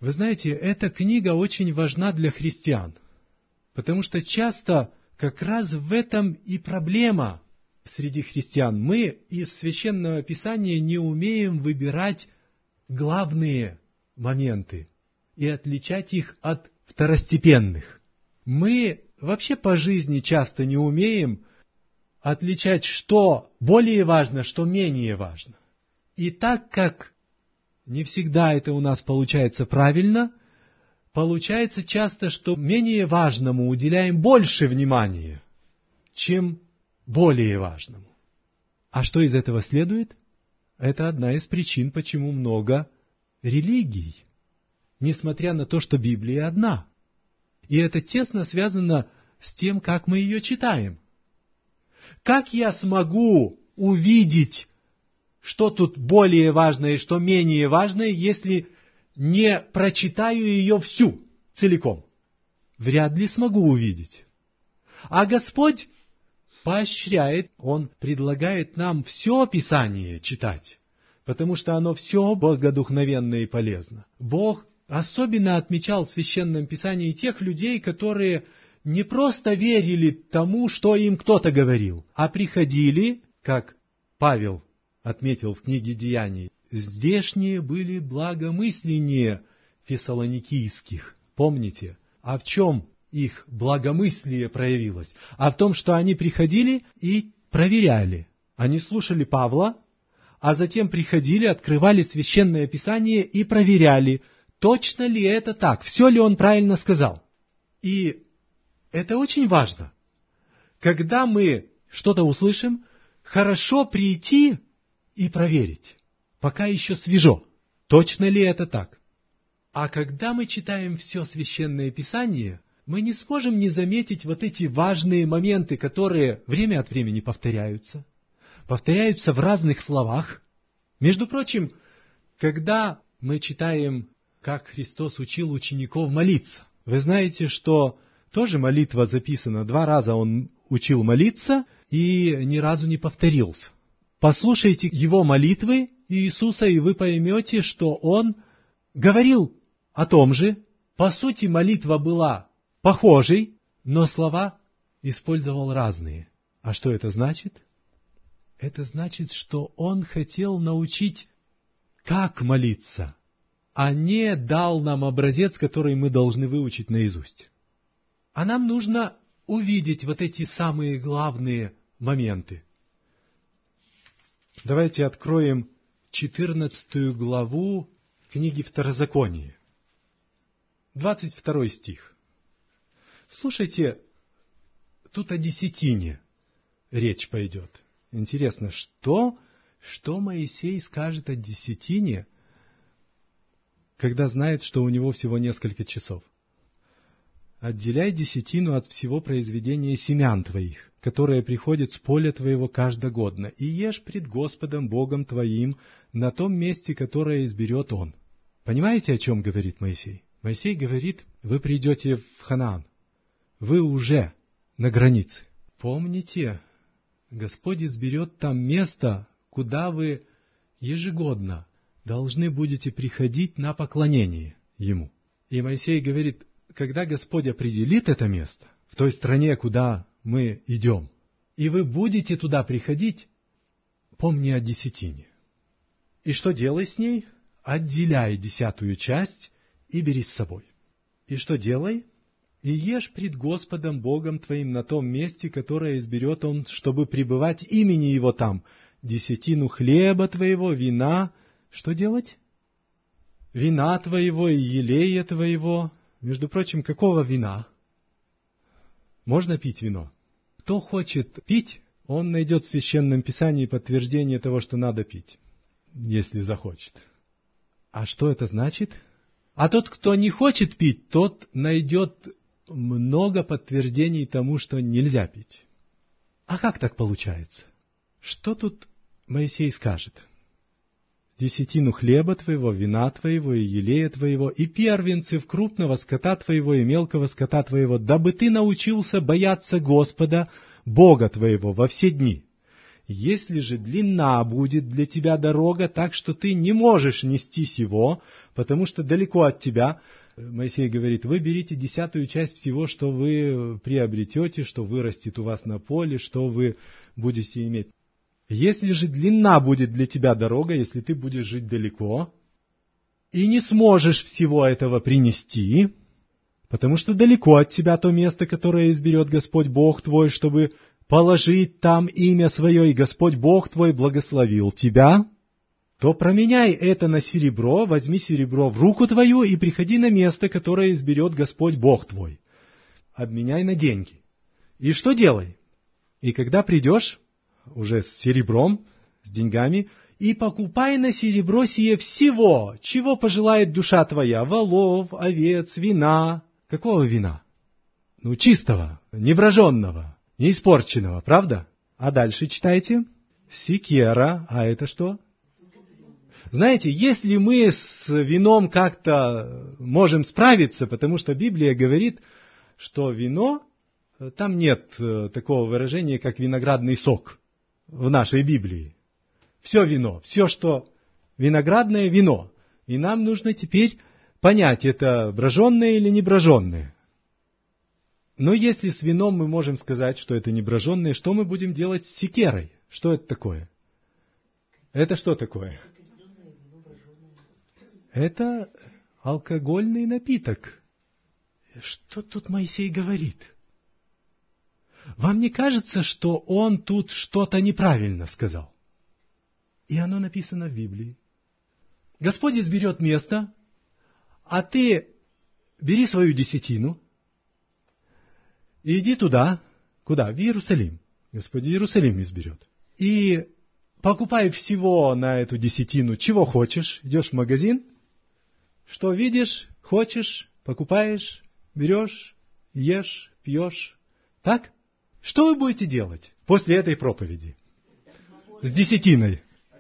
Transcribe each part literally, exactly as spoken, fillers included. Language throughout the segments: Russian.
Вы знаете, эта книга очень важна для христиан, потому что часто как раз в этом и проблема среди христиан. Мы из Священного Писания не умеем выбирать главные моменты и отличать их от второстепенных. Мы вообще по жизни часто не умеем отличать, что более важно, что менее важно. И так как не всегда это у нас получается правильно, получается часто, что менее важному уделяем больше внимания, чем более важному. А что из этого следует? Это одна из причин, почему много религий, несмотря на то, что Библия одна. И это тесно связано с тем, как мы ее читаем. Как я смогу увидеть, что тут более важное и что менее важное, если не прочитаю ее всю, целиком? Вряд ли смогу увидеть. А Господь поощряет, Он предлагает нам все Писание читать, потому что оно все богодухновенно и полезно. Бог особенно отмечал в Священном Писании тех людей, которые не просто верили тому, что им кто-то говорил, а приходили, как Павел отметил в книге Деяний, здешние были благомысленнее фессалоникийских. Помните? А в чем их благомыслие проявилось? А в том, что они приходили и проверяли. Они слушали Павла, а затем приходили, открывали Священное Писание и проверяли, точно ли это так, все ли он правильно сказал. И это очень важно. Когда мы что-то услышим, хорошо прийти и проверить, пока еще свежо, точно ли это так. А когда мы читаем все Священное Писание, мы не сможем не заметить вот эти важные моменты, которые время от времени повторяются, повторяются в разных словах. Между прочим, когда мы читаем, как Христос учил учеников молиться, вы знаете, что тоже молитва записана, два раза Он учил молиться и ни разу не повторился. Послушайте его молитвы Иисуса, и вы поймете, что Он говорил о том же. По сути, молитва была похожей, но слова использовал разные. А что это значит? Это значит, что Он хотел научить, как молиться, а не дал нам образец, который мы должны выучить наизусть. А нам нужно увидеть вот эти самые главные моменты. Давайте откроем четырнадцатую главу книги Второзакония. двадцать второй стих. Слушайте, тут о десятине речь пойдет. Интересно, что, что Моисей скажет о десятине, когда знает, что у него всего несколько часов? «Отделяй десятину от всего произведения семян твоих, которое приходит с поля твоего каждогодно, и ешь пред Господом Богом твоим на том месте, которое изберет Он». Понимаете, о чем говорит Моисей? Моисей говорит, вы придете в Ханаан, вы уже на границе. Помните, Господь изберет там место, куда вы ежегодно должны будете приходить на поклонение Ему. И Моисей говорит, когда Господь определит это место, в той стране, куда мы идем, и вы будете туда приходить, помни о десятине. И что делай с ней? Отделяй десятую часть и бери с собой. И что делай? И ешь пред Господом Богом твоим на том месте, которое изберет Он, чтобы пребывать имени Его там, десятину хлеба твоего, вина. Что делать? Вина твоего и елея твоего. Между прочим, какого вина? Можно пить вино? Кто хочет пить, он найдет в Священном Писании подтверждение того, что надо пить, если захочет. А что это значит? А тот, кто не хочет пить, тот найдет много подтверждений тому, что нельзя пить. А как так получается? Что тут Моисей скажет? Десятину хлеба твоего, вина твоего и елея твоего, и первенцев крупного скота твоего и мелкого скота твоего, дабы ты научился бояться Господа, Бога твоего, во все дни. Если же длинна будет для тебя дорога, так что ты не можешь нести сего, потому что далеко от тебя, Моисей говорит, вы берите десятую часть всего, что вы приобретете, что вырастет у вас на поле, что вы будете иметь. Если же длинна будет для тебя дорога, если ты будешь жить далеко, и не сможешь всего этого принести, потому что далеко от тебя то место, которое изберет Господь Бог твой, чтобы положить там имя свое, и Господь Бог твой благословил тебя, то променяй это на серебро, возьми серебро в руку твою и приходи на место, которое изберет Господь Бог твой. Обменяй на деньги. И что делай? И когда придешь, уже с серебром, с деньгами, и покупай на серебро сие всего, чего пожелает душа твоя, волов, овец, вина. Какого вина? Ну, чистого, неброженного. Не испорченного, правда? А дальше читайте. Секера, а это что? Знаете, если мы с вином как-то можем справиться, потому что Библия говорит, что вино, там нет такого выражения, как виноградный сок в нашей Библии. Все вино, все, что виноградное, вино. И нам нужно теперь понять, это броженное или не броженное. Но если с вином мы можем сказать, что это не броженное, что мы будем делать с секерой? Что это такое? Это что такое? Это алкогольный напиток. Что тут Моисей говорит? Вам не кажется, что он тут что-то неправильно сказал? И оно написано в Библии. Господь изберет место, а ты бери свою десятину, и иди туда. Куда? В Иерусалим. Господь Иерусалим изберет. И покупай всего на эту десятину, чего хочешь. Идешь в магазин, что видишь, хочешь, покупаешь, берешь, ешь, пьешь. Так? Что вы будете делать после этой проповеди? С десятиной.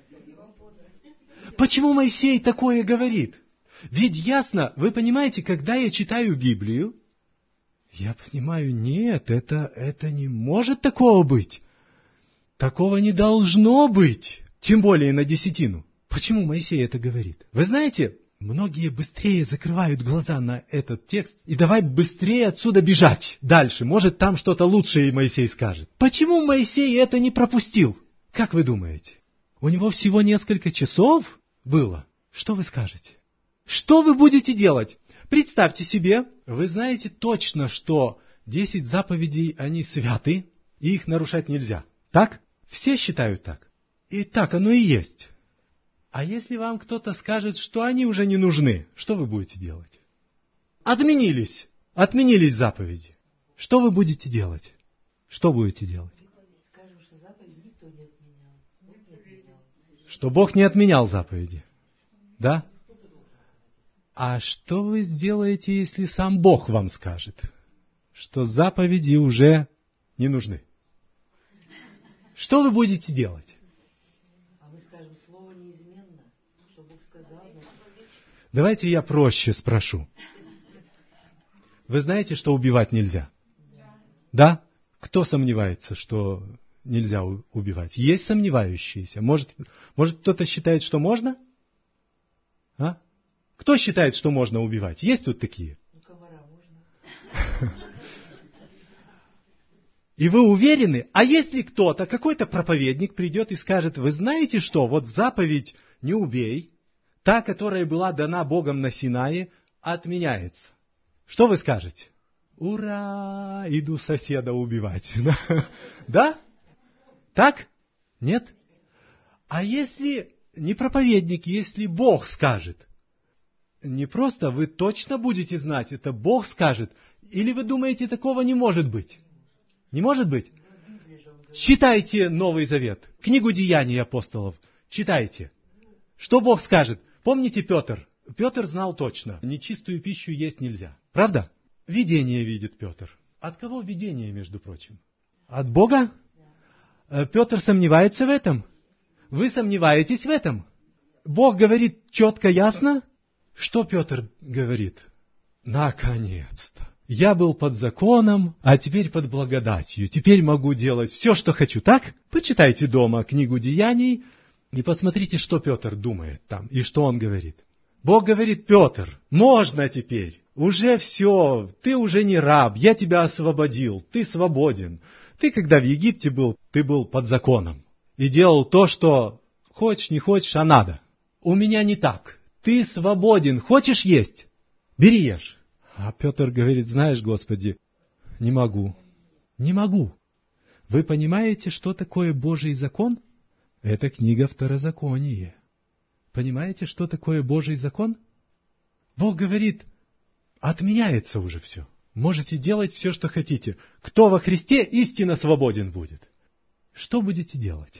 Почему Моисей такое говорит? Ведь ясно, вы понимаете, когда я читаю Библию, я понимаю, нет, это, это не может такого быть. Такого не должно быть. Тем более на десятину. Почему Моисей это говорит? Вы знаете, многие быстрее закрывают глаза на этот текст и давай быстрее отсюда бежать дальше. Может, там что-то лучшее Моисей скажет. Почему Моисей это не пропустил? Как вы думаете? У него всего несколько часов было. Что вы скажете? Что вы будете делать? Представьте себе, вы знаете точно, что десять заповедей, они святы, и их нарушать нельзя. Так? Все считают так. И так оно и есть. А если вам кто-то скажет, что они уже не нужны, что вы будете делать? Отменились. Отменились заповеди. Что вы будете делать? Что будете делать? Что Бог не отменял заповеди. Да? А что вы сделаете, если сам Бог вам скажет, что заповеди уже не нужны? Что вы будете делать? А мы скажем, слово неизменно, что Бог сказал. Давайте я проще спрошу. Вы знаете, что убивать нельзя? Да? Кто сомневается, что нельзя убивать? Есть сомневающиеся? Может, может кто-то считает, что можно? А? Кто считает, что можно убивать? Есть тут такие? Ну, комара можно. И вы уверены? А если кто-то, какой-то проповедник придет и скажет, вы знаете что, вот заповедь «не убей», та, которая была дана Богом на Синае, отменяется. Что вы скажете? Ура! Иду соседа убивать. Да? Так? Нет? А если не проповедник, если Бог скажет, не просто вы точно будете знать, это Бог скажет, или вы думаете, такого не может быть? Не может быть? Читайте Новый Завет, книгу Деяний апостолов, читайте. Что Бог скажет? Помните Петр? Петр знал точно, нечистую пищу есть нельзя. Правда? Видение видит Петр. От кого видение, между прочим? От Бога? Петр сомневается в этом? Вы сомневаетесь в этом? Бог говорит четко, ясно? Что Петр говорит? Наконец-то! Я был под законом, а теперь под благодатью. Теперь могу делать все, что хочу. Так? Почитайте дома книгу Деяний и посмотрите, что Петр думает там и что он говорит. Бог говорит: Петр, можно теперь. Уже все, ты уже не раб, я тебя освободил, ты свободен. Ты, когда в Египте был, ты был под законом и делал то, что хочешь, не хочешь, а надо. У меня не так. Ты свободен, хочешь есть? Бери, ешь. А Петр говорит: знаешь, Господи, не могу. Не могу. Вы понимаете, что такое Божий закон? Это книга Второзаконие. Понимаете, что такое Божий закон? Бог говорит: отменяется уже все. Можете делать все, что хотите. Кто во Христе, истинно свободен будет. Что будете делать?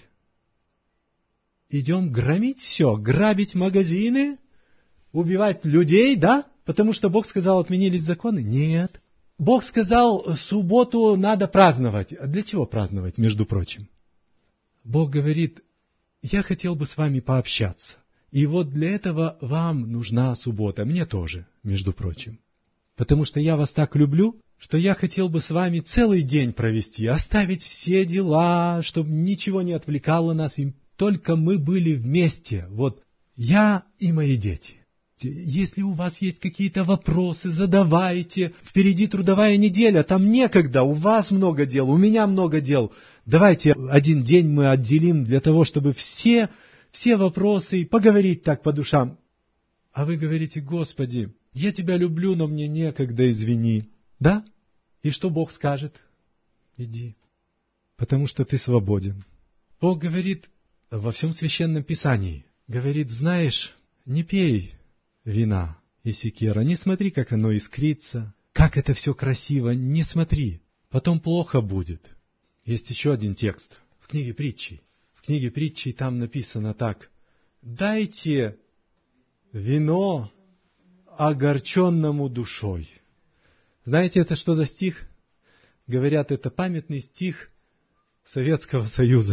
Идем громить все, грабить магазины, убивать людей, да? Потому что Бог сказал, отменились законы? Нет. Бог сказал, субботу надо праздновать. А для чего праздновать, между прочим? Бог говорит: я хотел бы с вами пообщаться. И вот для этого вам нужна суббота. Мне тоже, между прочим. Потому что я вас так люблю, что я хотел бы с вами целый день провести, оставить все дела, чтобы ничего не отвлекало нас, и только мы были вместе. Вот я и мои дети. Если у вас есть какие-то вопросы, задавайте. Впереди трудовая неделя, там некогда, у вас много дел, у меня много дел. Давайте один день мы отделим для того, чтобы все, все вопросы, поговорить так по душам. А вы говорите: Господи, я тебя люблю, но мне некогда, извини. Да? И что Бог скажет? Иди, потому что ты свободен. Бог говорит во всем Священном Писании, говорит: знаешь, не пей вина и секера, не смотри, как оно искрится, как это все красиво, не смотри, потом плохо будет. Есть еще один текст в книге Притчей. В книге Притчей там написано так: дайте вино огорченному душой. Знаете, это что за стих? Говорят, это памятный стих Советского Союза.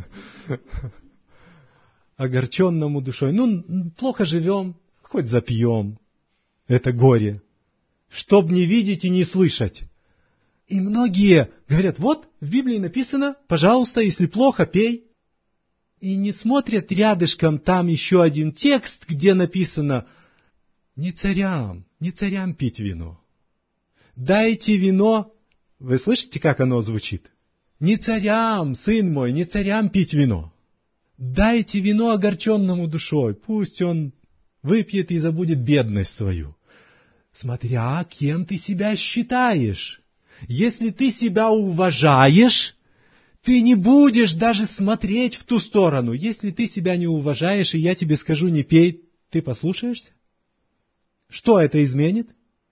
Огорченному душой. Ну, плохо живем, хоть запьем. Это горе. Чтоб не видеть и не слышать. И многие говорят: вот, в Библии написано, пожалуйста, если плохо, пей. И не смотрят рядышком там еще один текст, где написано: не царям, не царям пить вино. Дайте вино. Вы слышите, как оно звучит? Не царям, сын мой, не царям пить вино. Дайте вино огорченному душой. Пусть он выпьет и забудет бедность свою. Смотря кем ты себя считаешь. Если ты себя уважаешь, ты не будешь даже смотреть в ту сторону. Если ты себя не уважаешь, и я тебе скажу: не пей, ты послушаешься? Что это изменит?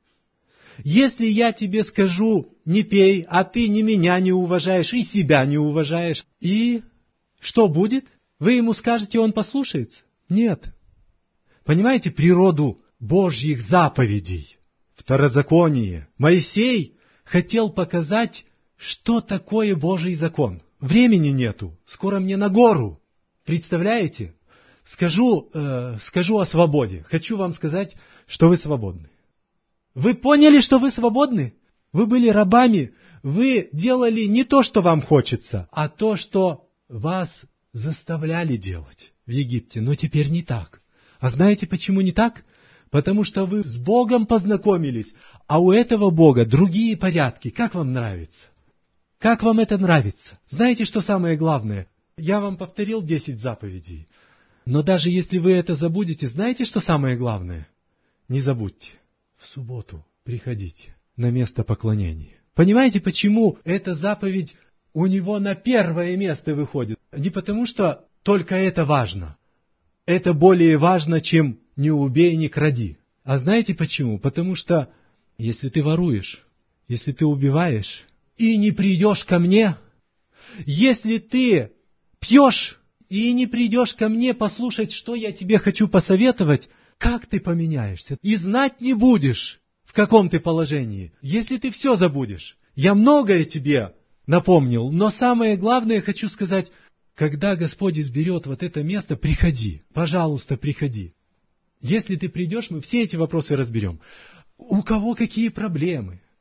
Если я тебе скажу: не пей, а ты ни меня не уважаешь, и себя не уважаешь, и что будет? Вы ему скажете, он послушается? Нет. Понимаете природу Божьих заповедей? Второзаконие. Моисей хотел показать, что такое Божий закон. Времени нету. Скоро мне на гору. Представляете? Скажу, э, скажу о свободе. Хочу вам сказать, что вы свободны. Вы поняли, что вы свободны? Вы были рабами. Вы делали не то, что вам хочется, а то, что вас заставляли делать в Египте. Но теперь не так. А знаете, почему не так? Потому что вы с Богом познакомились, а у этого Бога другие порядки. Как вам нравится? Как вам это нравится? Знаете, что самое главное? Я вам повторил десять заповедей. Но даже если вы это забудете, знаете, что самое главное? Не забудьте. В субботу приходите на место поклонения. Понимаете, почему эта заповедь у него на первое место выходит? Не потому, что только это важно. Это более важно, чем «не убей, не кради». А знаете почему? Потому что если ты воруешь, если ты убиваешь и не придешь ко мне, если ты пьешь и не придешь ко мне послушать, что я тебе хочу посоветовать, как ты поменяешься? И знать не будешь, в каком ты положении, если ты все забудешь. Я многое тебе напомнил, но самое главное хочу сказать, когда Господь изберет вот это место, приходи, пожалуйста, приходи. Если ты придешь, мы все эти вопросы разберем. У кого какие проблемы?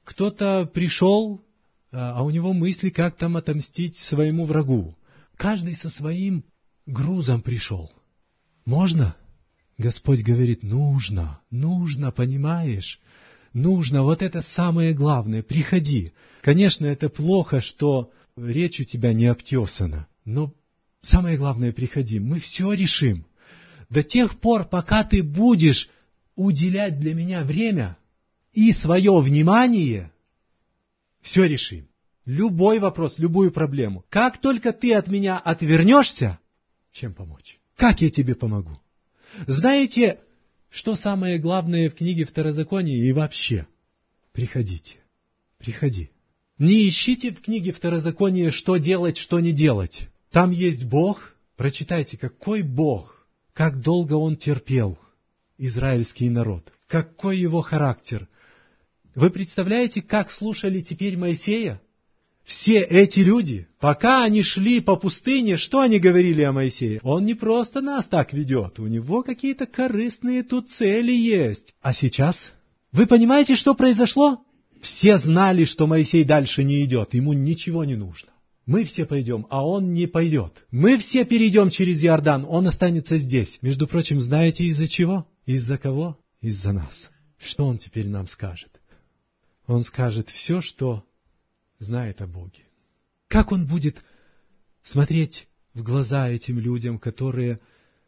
Кто-то пришел, а у него мысли, как там отомстить своему врагу. Каждый со своим грузом пришел. Можно? Господь говорит, нужно, нужно, понимаешь? Нужно, вот это самое главное, приходи. Конечно, это плохо, что речь у тебя не обтесана, но самое главное, приходи, мы все решим. До тех пор, пока ты будешь уделять для меня время и свое внимание, все решим. Любой вопрос, любую проблему. Как только ты от меня отвернешься, чем помочь? Как я тебе помогу? Знаете, что самое главное в книге Второзакония и вообще? Приходите. Приходи. Не ищите в книге Второзакония, что делать, что не делать. Там есть Бог. Прочитайте, какой Бог, как долго Он терпел израильский народ. Какой его характер. Вы представляете, как слушали теперь Моисея? Все эти люди, пока они шли по пустыне, что они говорили о Моисее? Он не просто нас так ведет, у него какие-то корыстные тут цели есть. А сейчас? Вы понимаете, что произошло? Все знали, что Моисей дальше не идет, ему ничего не нужно. Мы все пойдем, а он не пойдет. Мы все перейдем через Иордан, он останется здесь. Между прочим, знаете из-за чего? Из-за кого? Из-за нас. Что он теперь нам скажет? Он скажет все, что знает о Боге. Как он будет смотреть в глаза этим людям, которые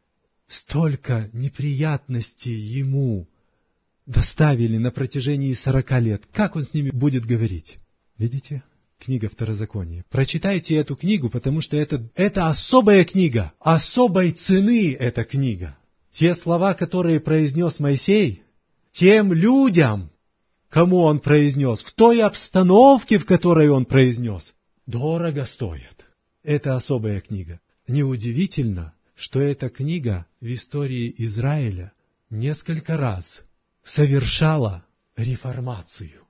столько неприятностей ему доставили на протяжении сорока лет? Как он с ними будет говорить? Видите? Книга Второзакония. Прочитайте эту книгу, потому что это, это особая книга. Особой цены эта книга. Те слова, которые произнес Моисей, тем людям, кому он произнес, в той обстановке, в которой он произнес, дорого стоит. Это особая книга. Неудивительно, что эта книга в истории Израиля несколько раз совершала реформацию.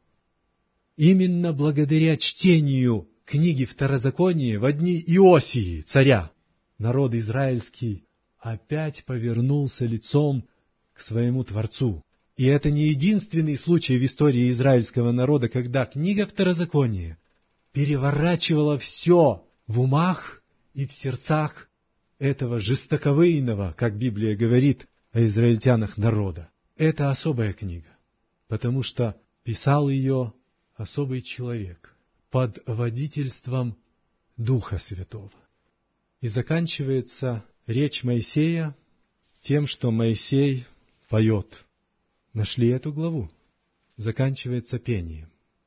Именно благодаря чтению книги Второзакония в дни Иосии, царя, народ израильский опять повернулся лицом к своему Творцу. И это не единственный случай в истории израильского народа, когда книга Второзакония переворачивала все в умах и в сердцах этого жестоковыйного, как Библия говорит о израильтянах, народа. Это особая книга, потому что писал ее особый человек под водительством Духа Святого. И заканчивается речь Моисея тем, что Моисей поет. Нашли эту главу? Заканчивается пением.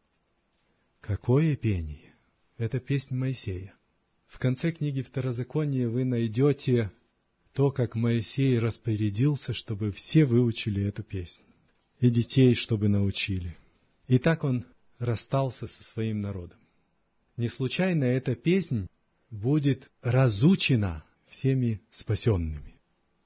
Какое пение? Это песнь Моисея. В конце книги Второзакония вы найдете то, как Моисей распорядился, чтобы все выучили эту песню. И детей, чтобы научили. И так он расстался со своим народом. Не случайно эта песнь будет разучена всеми спасенными.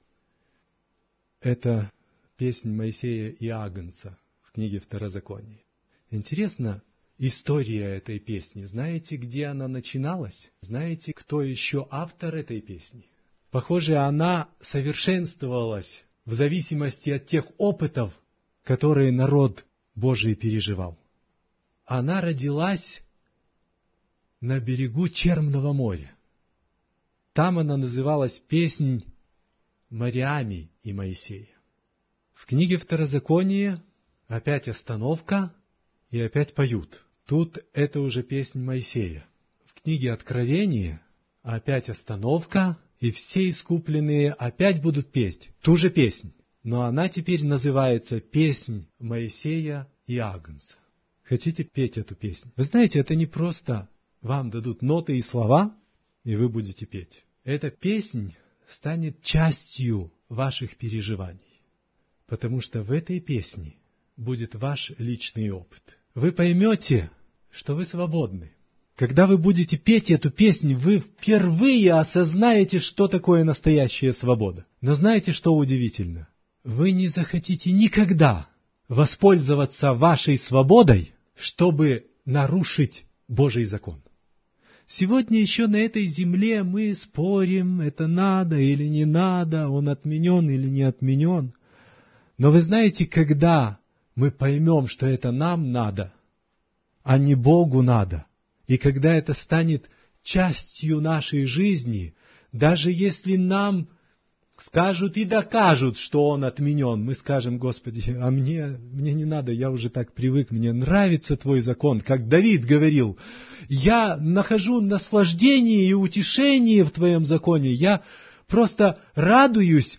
Это песнь Моисея и Агнца в книге Второзакония. Интересна история этой песни. Знаете, где она начиналась? Знаете, кто еще автор этой песни? Похоже, она совершенствовалась в зависимости от тех опытов, которые народ Божий переживал. Она родилась на берегу Черного моря. Там она называлась «Песнь Мариами и Моисея». В книге Второзакония опять остановка и опять поют. Тут это уже песнь Моисея. В книге Откровения опять остановка, и все искупленные опять будут петь ту же песнь. Но она теперь называется «Песнь Моисея и Агнца». Хотите петь эту песню? Вы знаете, это не просто вам дадут ноты и слова, и вы будете петь. Эта песнь станет частью ваших переживаний. Потому что в этой песне будет ваш личный опыт. Вы поймете, что вы свободны. Когда вы будете петь эту песню, вы впервые осознаете, что такое настоящая свобода. Но знаете, что удивительно? Вы не захотите никогда воспользоваться вашей свободой, чтобы нарушить Божий закон. Сегодня еще на этой земле мы спорим, это надо или не надо, он отменен или не отменен. Но вы знаете, когда мы поймем, что это нам надо, а не Богу надо. И когда это станет частью нашей жизни, даже если нам скажут и докажут, что он отменен, мы скажем: Господи, а мне, мне не надо, я уже так привык, мне нравится Твой закон. Как Давид говорил: я нахожу наслаждение и утешение в Твоем законе, я просто радуюсь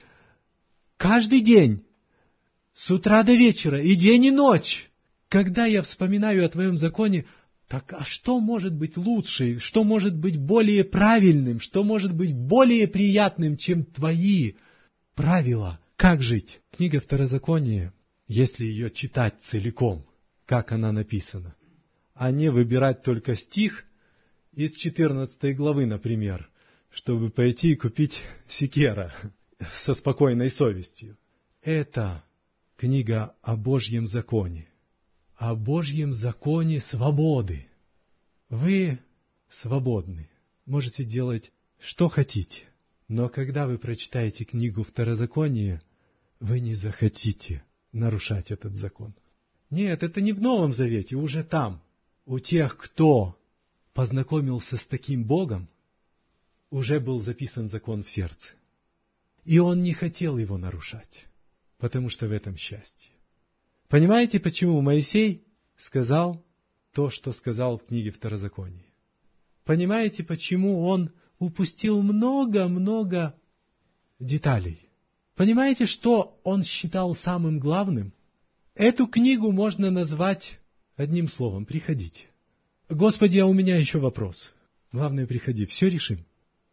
каждый день, с утра до вечера, и день, и ночь. Когда я вспоминаю о Твоем законе, так а что может быть лучше, что может быть более правильным, что может быть более приятным, чем Твои правила? Как жить? Книга Второзакония, если ее читать целиком, как она написана, а не выбирать только стих из четырнадцатой главы, например, чтобы пойти и купить секера со спокойной совестью. Это книга о Божьем законе. О Божьем законе свободы. Вы свободны, можете делать, что хотите. Но когда вы прочитаете книгу Второзакония, вы не захотите нарушать этот закон. Нет, это не в Новом Завете, уже там. У тех, кто познакомился с таким Богом, уже был записан закон в сердце. И он не хотел его нарушать, потому что в этом счастье. Понимаете, почему Моисей сказал то, что сказал в книге Второзакония? Понимаете, почему он упустил много-много деталей? Понимаете, что он считал самым главным? Эту книгу можно назвать одним словом: приходите. Господи, а у меня еще вопрос. Главное, приходи, все решим.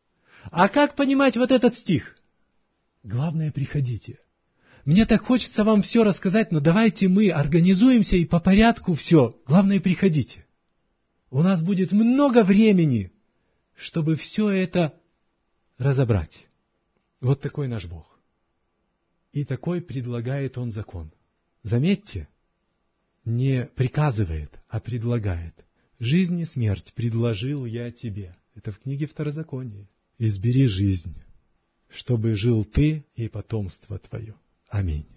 А как понимать вот этот стих? Главное, приходите. Мне так хочется вам все рассказать, но давайте мы организуемся и по порядку все. Главное, приходите. У нас будет много времени, чтобы все это разобрать. Вот такой наш Бог. И такой предлагает Он закон. Заметьте, не приказывает, а предлагает. Жизнь и смерть предложил я тебе. Это в книге Второзакония. Избери жизнь, чтобы жил ты и потомство твое. Аминь.